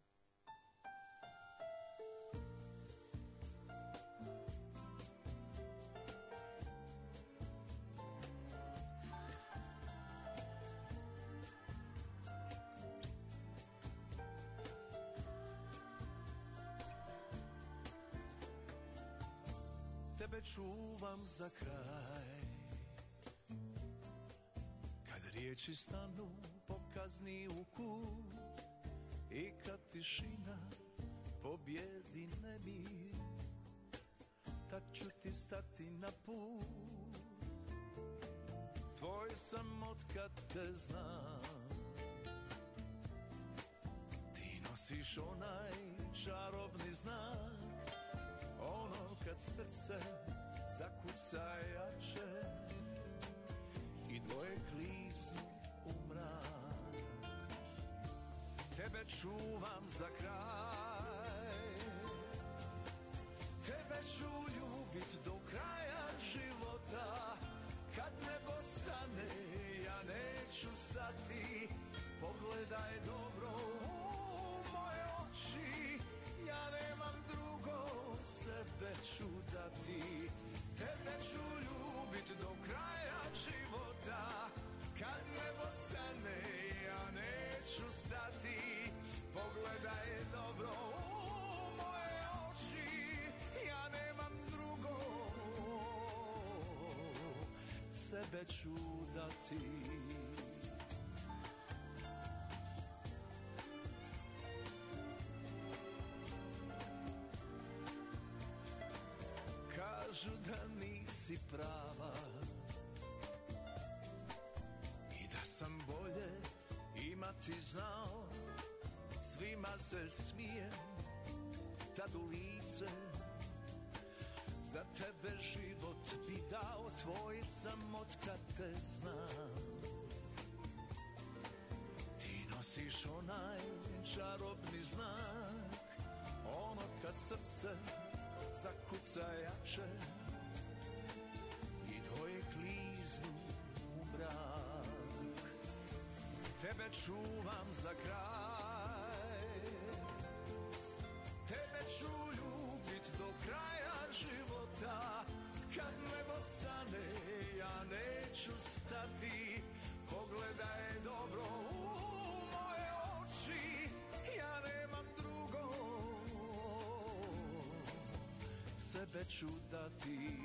Tebe čuvam za kraj, kad riječi stanu pokazni u kut i kad tišina pobjedi nemir, tad ću ti stati na put. Tvoj sam otkad te znam, ti nosiš onaj čarobni znak, ono kad srce zakuca jače i dvoje kliznu u mrak. Tebe čuvam za kraj, tebe ću ljubit do kraja života. Kad nebo stane, ja neću stati. Pogledaj dobro u moje oči, ja nemam drugo, sebe ću dati. Tebe ću ljubit do kraja života. Kad nebo stane, ja neću stati. Pogledaj dobro u moje oči, ja nemam drugo, sebe ću dati. Kažu da nisi prava i da sam bolje imati znao. Svima se smijem tad u lice, za tebe život bi dao. Tvoj sam otkad te znam, ti nosiš onaj čarobni znak, ono kad srce zakuca jače i dvoje kliznu u mrak. Tebe čuvam za kraj, tebe ću ljubit do kraja života. Kad nebo stane, ja neću stati. Pogledaj dobro u moje oči, ja nemam drugo, sebe ću dati.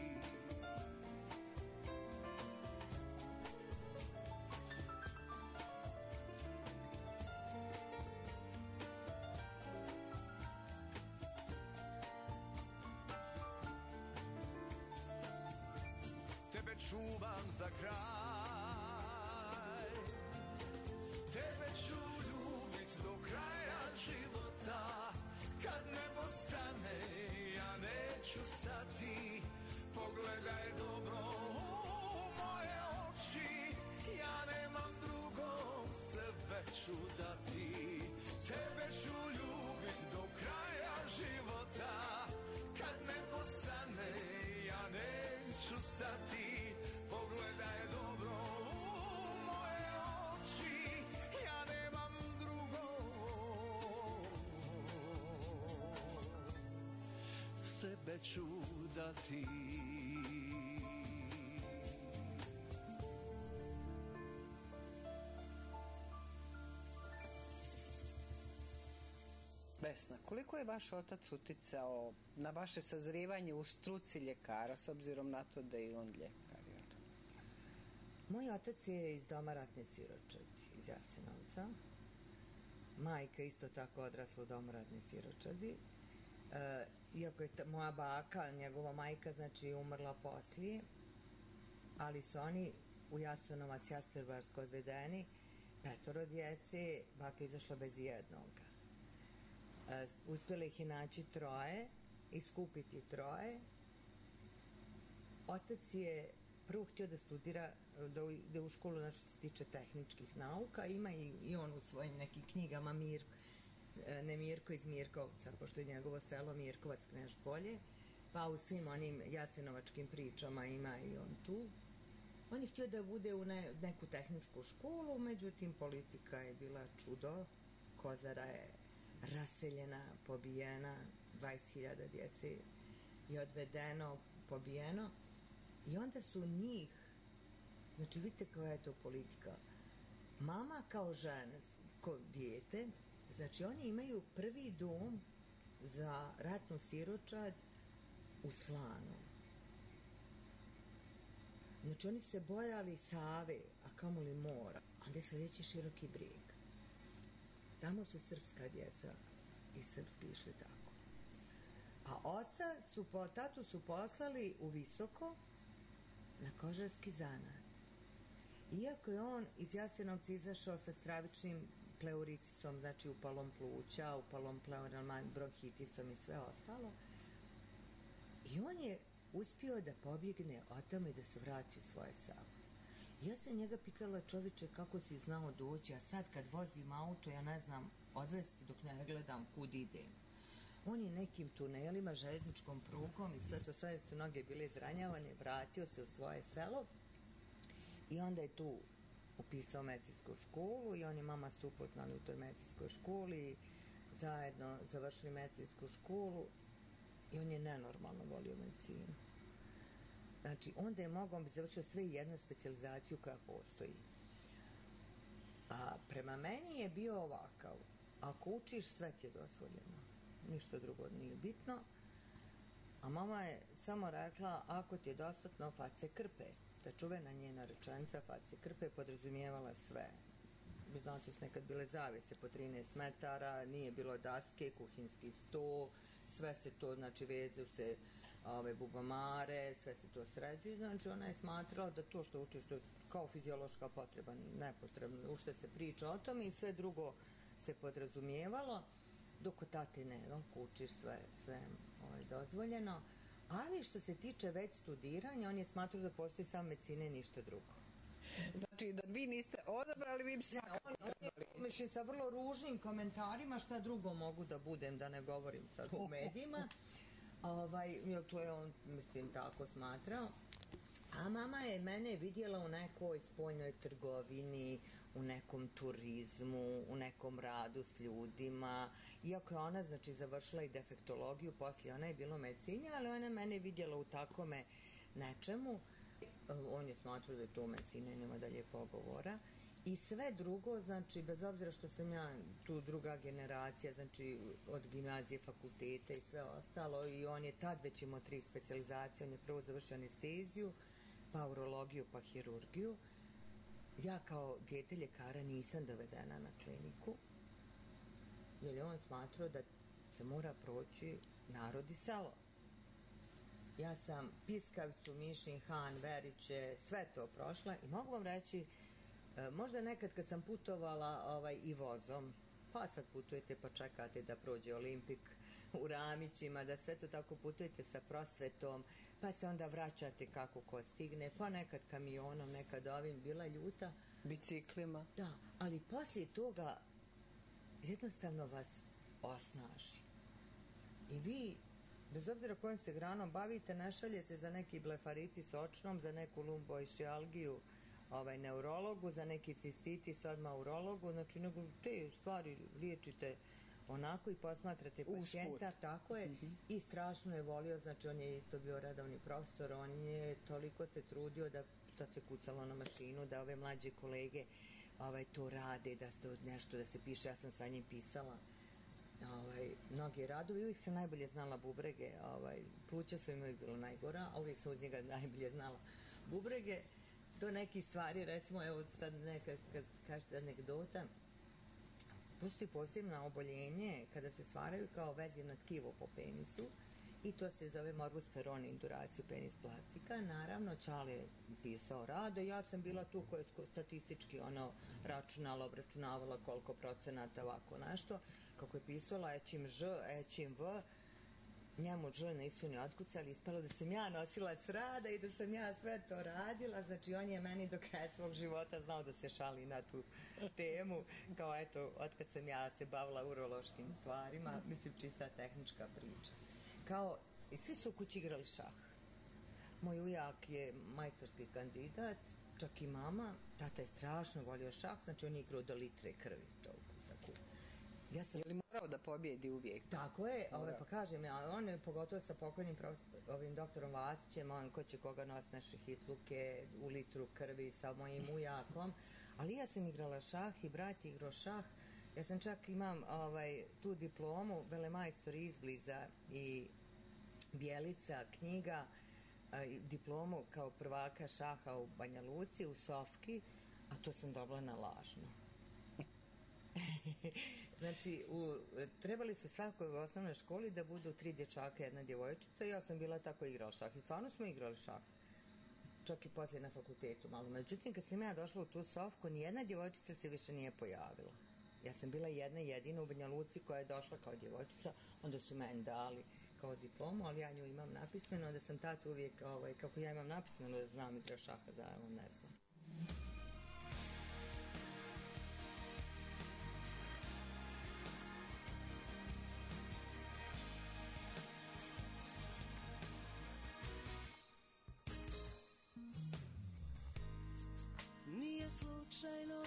Tebe čuvam za kraj, tebe ću ljubit do kraja života. Kad nebo stane, ja neću stati. Pogledaj dobro u moje oči, ja nemam drugo, sebe ću dati. Tebe ću ljubit do kraja života. Kad nebo stane, ja neću stati. Pogledaj dobro u moje oči, ja nemam drugo, sebe ću dati. Vesna, koliko je vaš otac uticao na vaše sazrijevanje u struci ljekara, s obzirom na to da je i on ljekar? Moj otac je iz doma ratne siročadi, iz Jasenovca. Majka isto tako odrasla u domu ratne siročadi. E, iako je ta, moja baka, njegova majka, znači umrla poslije, ali su oni u Jasenovac, Jasterbarsko odvedeni, petoro djece, baka izašla bez jednoga. E, uspjela ih je naći troje, iskupiti troje. Otac je prvo htio da studira, da ide u školu na što se tiče tehničkih nauka, ima i, i on u svojim nekim knjigama Mir, ne Mirko iz Mirkovca, pošto je njegovo selo Mirkovac, Knež Polje, pa u svim onim jasenovačkim pričama ima i on tu. On je htio da bude u ne, neku tehničku školu, međutim politika je bila čudo, Kozara je raseljena, pobijena, dvadeset hiljada djece je odvedeno, pobijeno. I onda su njih, znači vidite koja je to politika, mama kao žena, kao dijete, znači oni imaju prvi dom za ratnu siročad u Slanu. Znači oni se bojali Save, a kamoli mora. Onda je sljedeći Široki Brijeg. Tamo su srpska djeca i srpski išli tako. A oca su, po, tatu su poslali u Visoko, na kožarski zanat. Iako je on iz Jasenovca izašao sa stravičnim pleuritisom, znači upalom pluća, upalom pleuralman, bronhitisom i sve ostalo, i on je uspio da pobjegne od tamo i da se vrati u svoje selo. Ja sam njega pitala, čoveče, kako si znao doći, a sad kad vozim auto, ja ne znam odvesti dok ne gledam kud idem. On je nekim tunelima, željezničkom prugom i sve to, sve su noge bile izranjavane, vratio se u svoje selo i onda je tu upisao medicinsku školu i on i mama su upoznali u toj medicinskoj školi, zajedno završili medicinsku školu i on je nenormalno volio medicinu. Znači, onda je mogao bi završio sve jednu specijalizaciju koja postoji. A prema meni je bio ovakav, ako učiš, sve ti je dozvoljeno. Ništa drugo nije bitno. A mama je samo rekla, ako ti je dostatno, face krpe. Ta čuvena njena rečenica, face krpe, podrazumijevala sve. Vi znate, su nekad bile zavese po trinaest metara, nije bilo daske, kuhinski sto, sve se to, znači vezu se ove bubamare, sve se to sređuje. Znači ona je smatrala da to što učiš, to je kao fiziološka potreba, nepotrebno, ušte se priča o tome i sve drugo se podrazumijevalo. Dok od tate ne, ako učiš sve, sve ovaj, dozvoljeno. Ali što se tiče već studiranja, on je smatrao da postoji samo medicina i ništa drugo. Znači da vi niste odabrali, vi bi se... Ja, on, on je, mislim, sa vrlo ružnim komentarima, šta drugo mogu da budem, da ne govorim sad u medijima. Ovaj, to je on, mislim, tako smatrao. A mama je mene vidjela u nekoj spoljnoj trgovini, u nekom turizmu, u nekom radu s ljudima. Iako je ona, znači, završila i defektologiju, poslije ona je bila u medicini, ali ona je mene vidjela u takome nečemu. On je smatrao da je to medicina i nema dalje pogovora. I sve drugo, znači, bez obzira što sam ja tu druga generacija, znači, od gimnazije, fakulteta i sve ostalo, i on je tad već imao tri specijalizacije, on je prvo završio anesteziju, pa urologiju, pa hirurgiju. Ja kao dijete ljekara nisam dovedena na kliniku, jer je on smatrao da se mora proći narod i selo. Ja sam Piskavicu, Mišin, Han, Veriće, sve to prošla i mogu vam reći, možda nekad kad sam putovala ovaj, i vozom, pa sad putujete pa čekate da prođe Olimpik u Ramićima, da sve to tako putujete sa prosvetom, pa se onda vraćate kako ko stigne, pa nekad kamionom, nekad ovim, bila ljuta. Biciklima. Da, ali poslije toga jednostavno vas osnaži. I vi, bez obzira kojim se granom bavite, ne šaljete za neki blefaritis očnom, za neku lumboišijalgiju ovaj, neurologu, za neki cistitis odmah urologu, znači nego te stvari liječite onako i posmatrate pacijenta, tako je, mm-hmm. I strašno je volio, znači on je isto bio redovni profesor, on je toliko se trudio da sad se kucalo na mašinu, da ove mlađe kolege ovaj, to rade, da se nešto da se piše, ja sam sa njim pisala ovaj, mnogi radovi. Uvijek sam najbolje znala bubrege, ovaj, pluća su im uvijek bilo najgora, a uvijek sam uz njega najbolje znala bubrege. Do nekih stvari, recimo, evo sad neka, kad kažete anegdota, postoji posebno oboljenje kada se stvaraju kao vezivno tkivo po penisu i to se zove morbus peroni induraciju penis plastika. Naravno, Čale je pisao rado, ja sam bila tu koja je statistički ono računala, obračunavala koliko procenata ovako nešto, kako je pisala ećim ž, ećim v, njemu ž nisu ni otkucali, ispalo da sam ja nosilac rada i da sam ja sve to radila, znači on je meni do kraja svog života znao da se šali na tu temu, kao eto, otkad sam ja se bavila urološkim stvarima, mislim čista tehnička priča. Kao, i svi su u kući igrali šah. Moj ujak je majstorski kandidat, čak i mama, tata je strašno volio šah, znači on je igrao do litre krvi to za kup. Ja sam... Je li morao da pobjedi uvijek? Tako je, ove, pa kažem, ja, on je pogotovo sa pokojnim ovim doktorom Vasićem, on ko će koga nos naše hitluke u litru krvi sa mojim ujakom, ali ja sam igrala šah i brat je igrao šah. Ja sam čak imam ovaj, tu diplomu, velemajstor izbliza i Bjelica, knjiga, a, diplomu kao prvaka šaha u Banja Luci, u Sofki, a to sam dobila na lažno. Znači, u, trebali su svakoj u osnovnoj školi da budu tri dječaka, jedna djevojčica i ja sam bila tako igrala šah i stvarno smo igrali šah. Čak i poslije na fakultetu malo. Međutim, kad sam ja došla u tu Sofku, nijedna djevojčica se više nije pojavila. Ja sam bila jedna jedina u Banja Luci koja je došla kao djevojčica, onda su meni dali kao diplomu, ali ja nju imam napismeno, da sam tatu uvijek, ovaj, kako ja imam napismeno da znam igra šaha, da on ne znam. Nije slučajno,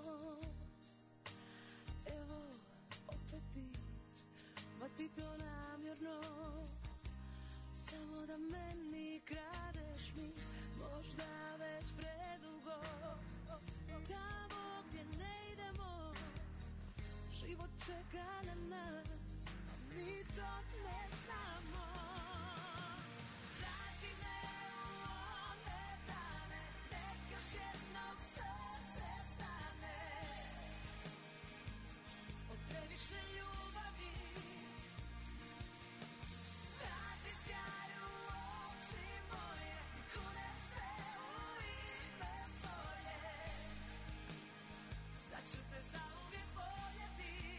evo opet ti, ma ti to namjerno, samo da meni kradeš mi, možda već predugo, tamo gdje ne idemo, život čeka na nas, a mi to ne znamo. Vrati me u one dane, nek još jednog srce stane, od previše ljubavi. Vrati sjaj u oči moje i kunem se u ime svoje, da ću te zauvijek voljeti.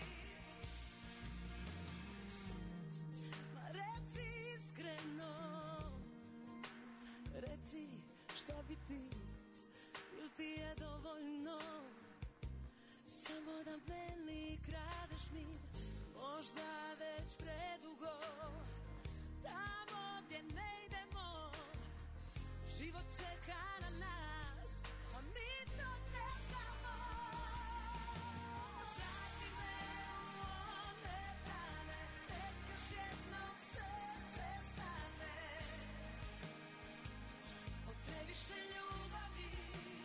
Ma reci iskreno, reci šta bi ti, il ti je dovoljno, samo da meni kradeš mi, možda već predugo, tamo gdje ne idemo, život čeka na nas, a mi to ne znamo. Vrati me u one dane, nek još jednog srce stane, od previše ljubavi,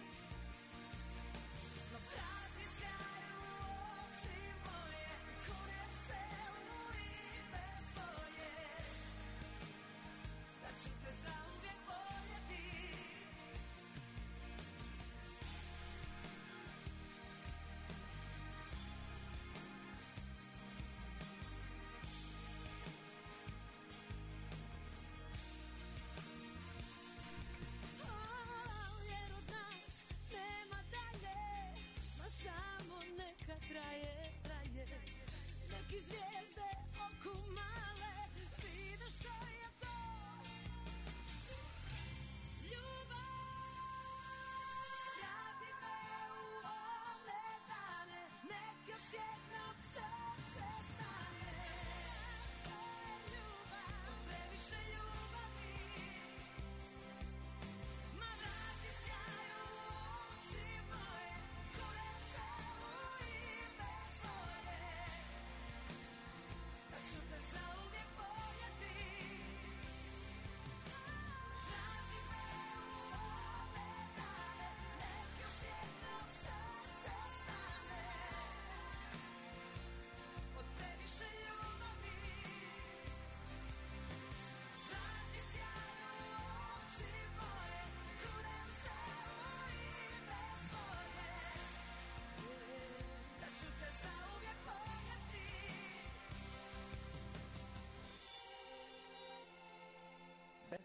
no vrati sjaj u oči moje i kunem se u ime svoje, da ću te zauvijek voljeti.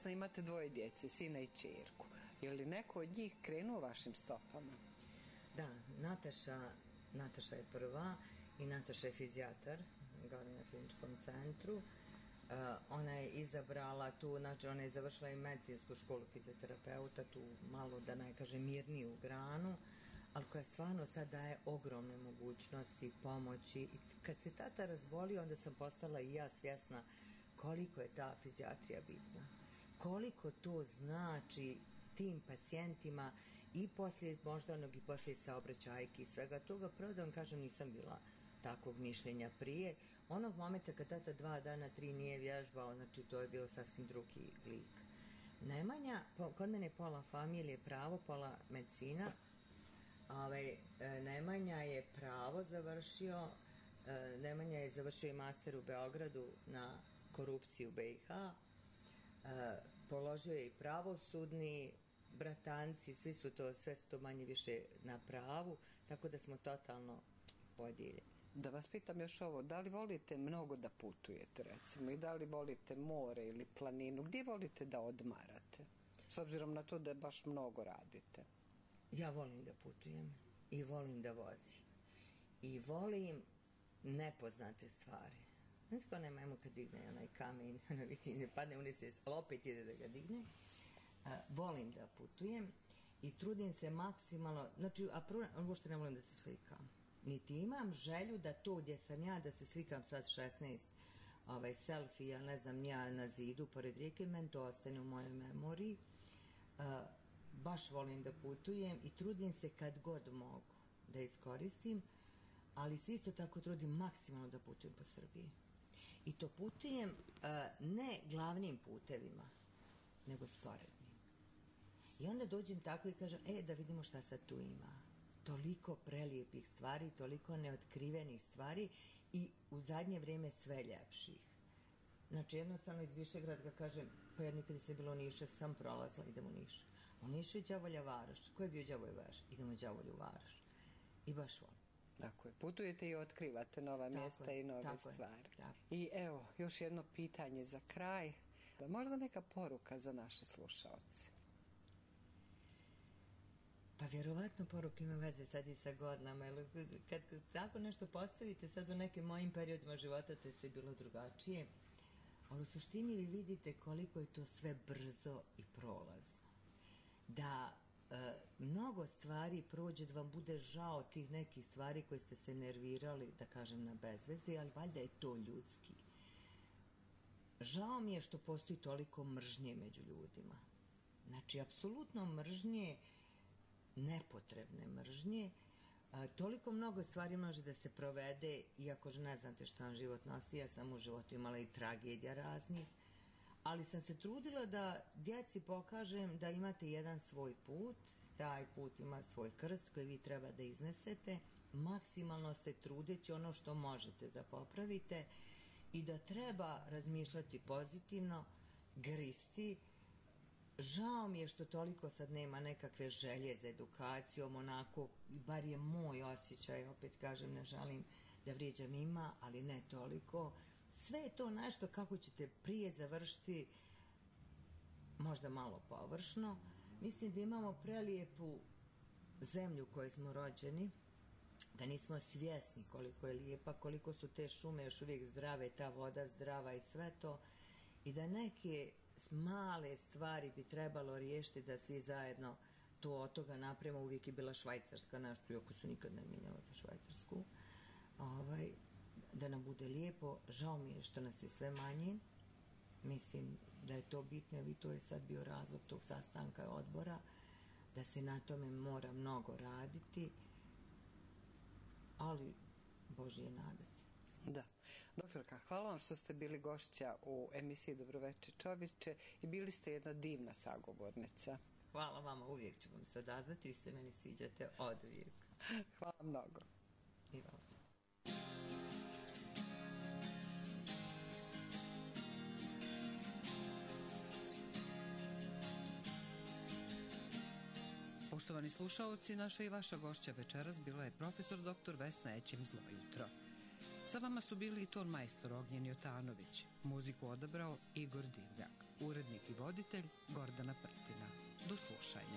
Vesna, imate dvoje djece, sina i ćerku. Je li neko od njih krenuo vašim stopama? Da, Nataša, Nataša je prva i Nataša je fizijatar gore na kliničkom centru. Uh, ona je izabrala tu, znači ona je završila i medicinsku školu fizioterapeuta, tu malo da ne kažem mirniju granu, ali koja stvarno sad daje ogromne mogućnosti, pomoći. I kad se tata razbolio, onda sam postala i ja svjesna koliko je ta fizijatrija bitna. Koliko to znači tim pacijentima i poslije moždanog i poslije saobraćajki i svega toga. Prvo da vam kažem, nisam bila takvog mišljenja prije. Onog momenta kad tata dva dana, tri nije vježbao, znači to je bilo sasvim drugi lik. Nemanja, kod mene je pola familije pravo, pola medicina. Ove, Nemanja je pravo završio, Nemanja je završio i master u Beogradu na korupciju u be i ha, položio je i pravosudni, bratanci, svi su to, sve su to manje više na pravu, tako da smo totalno podijeljeni. Da vas pitam još ovo, da li volite mnogo da putujete, recimo, i da li volite more ili planinu, gdje volite da odmarate, s obzirom na to da baš mnogo radite? Ja volim da putujem i volim da vozim i volim nepoznate stvari. Znači ko nema emu kad digne onaj kamen, ono vidi, ne padne unisvijest, ali opet ide da ga digne. A, volim da putujem i trudim se maksimalno, znači, a prvo, uopšte ne volim da se slikam. Niti imam želju da to gdje sam ja, da se slikam sad šesnaest ovaj, selfie, ja ne znam, ja na zidu pored rijeke, meni to ostane u mojoj memoriji. A, baš volim da putujem i trudim se kad god mogu da iskoristim, ali se isto tako trudim maksimalno da putujem po Srbiji. I to putujem uh, ne glavnim putevima, nego sporednim. I onda dođem tako i kažem, e, da vidimo šta sad tu ima. Toliko prelijepih stvari, toliko neotkrivenih stvari i u zadnje vrijeme sve ljepših. Znači, jednostavno iz Višegradka kažem, pa ja nikad nisam bila u Nišu, sam prolazila, idemo u Niš. U Nišu je Đavolja Varoš. Ko je bio Đavolja Varoš? Idemo u Đavolju Varoš. I baš volim. Tako je, putujete i otkrivate nova tako mjesta je, i nove tako stvari. Je, tako. I evo, još jedno pitanje za kraj. Da možda neka poruka za naše slušaoce? Pa vjerovatno poruka ima veze sad i sa godinama. Kad, kad tako nešto postavite sad u nekim mojim periodima života, to je sve bilo drugačije. Ali u suštini vi vidite koliko je to sve brzo i prolazno. Da e, mnogo stvari prođe, da vam bude žao tih nekih stvari koje ste se nervirali, da kažem, na bezvezi, ali valjda je to ljudski. Žao mi je što postoji toliko mržnje među ljudima. Znači, apsolutno mržnje, nepotrebne mržnje. A, toliko mnogo stvari može da se provede, iako ne znate šta vam život nosi, ja sam u životu imala i tragedija raznih, ali sam se trudila da djeci pokažem da imate jedan svoj put, taj put ima svoj krst koji vi treba da iznesete, maksimalno se trudeći ono što možete da popravite i da treba razmišljati pozitivno, gristi. Žao mi je što toliko sad nema nekakve želje za edukacijom, onako, bar je moj osjećaj, opet kažem, ne želim da vrijeđam, ima, ali ne toliko. Sve je to nešto kako ćete prije završiti, možda malo površno. Mislim da imamo prelijepu zemlju u kojoj smo rođeni, da nismo svjesni koliko je lijepa, koliko su te šume još uvijek zdrave, ta voda zdrava i sve to, i da neke male stvari bi trebalo riješiti da svi zajedno to od toga napravimo. Uvijek je bila Švajcarska našto, iako se nikad ne minjala za Švajcarsku, ovaj, da nam bude lijepo. Žao mi je što nas je sve manje, mislim da je to bitno i to je sad bio razlog tog sastanka odbora, da se na tome mora mnogo raditi, ali Božje nadac. Da. Doktorka, hvala vam što ste bili gošća u emisiji Dobroveče čovječe i bili ste jedna divna sagovornica. Hvala vama, uvijek ću vam se odazvati, vi se meni sviđate od uvijek. Hvala mnogo. I hvala. Poštovani slušaoci, naša i vaša gošća večeras bila je profesor doktor Vesna Ećim Zlojutro. Sa vama su bili i ton majstor Ognjen Jotanović, muziku odabrao Igor Divljak. Urednik i voditelj Gordana Prtina. Do slušanja.